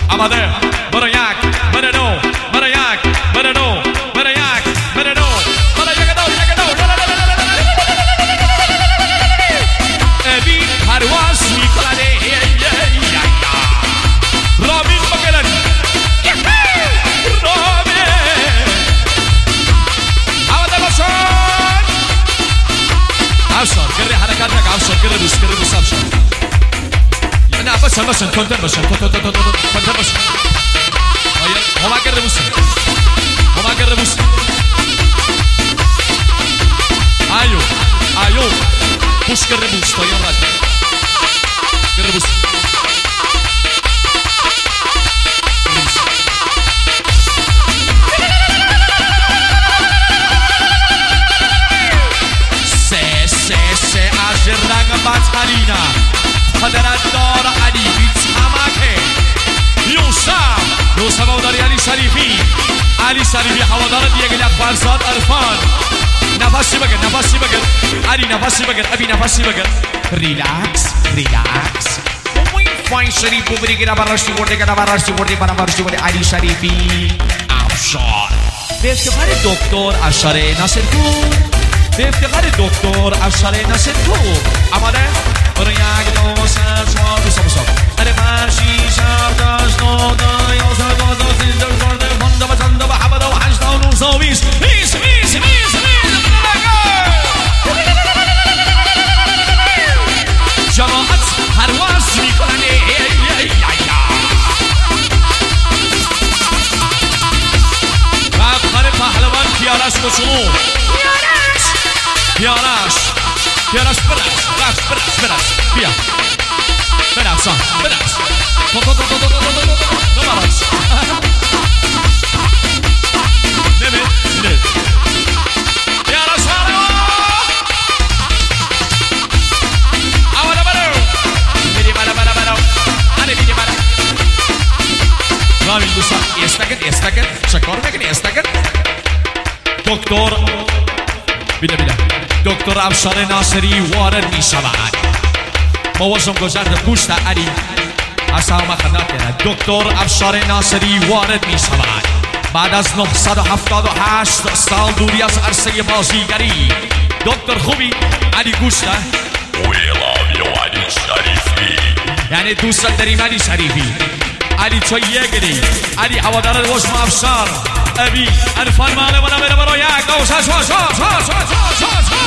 آماده برای یک برای دو برای یک برای دو برای یک برای دو برای یک دو ابی پرواز میکنه رامین بگلن رامین آماده باشن افشار گره حرکت نکن افشار گره بوس افشار نه باشن کنتر باشن کنتر باشن هما گره بوس آیو بوس گره بوس تا یام رد گره بوس سه از رنگ بطرینا قدرت دار علی بیت همکه یوسف هواداری علی شریفی هوادار دیگه یک فرزاد عرفان نفسی بگیر علی نفسی بگیر ابی نفسی بگیر ریلکس فاین شریف بودی که نبراشتی بردی علی شریفی افشار به افتخار دکتر افشار ناصرپور آماده برای یک دو سه چهار دو سه اره پنج شیش هفت هشت نه ده یازده دوازده سیزده چهارده پانزده شانزده هفتاد و هشتاد و نود و بیست جماعت پرواز میکنه رفتن پهلوان پیارش کوچولو پیارش برس بیا برس نمارس نمی پیارش هارو اولا برو بیدی برو آنه بیدی برو رامین دوستان استکت شکار بگنی استکت دکتر بیده دکتر افشار ناصری وارد می شود موازم گذرد گوشت علی اصلا خدمت کنه دکتر افشار ناصری وارد می شود بعد از 978 سال دوری از عرصه بازیگری دکتر خوبی علی گوشت We love you علی شریفی یعنی دوست داریم علی شریفی علی تو یگلی علی هوادار وشم افشار ابی عرفان ماله برای یک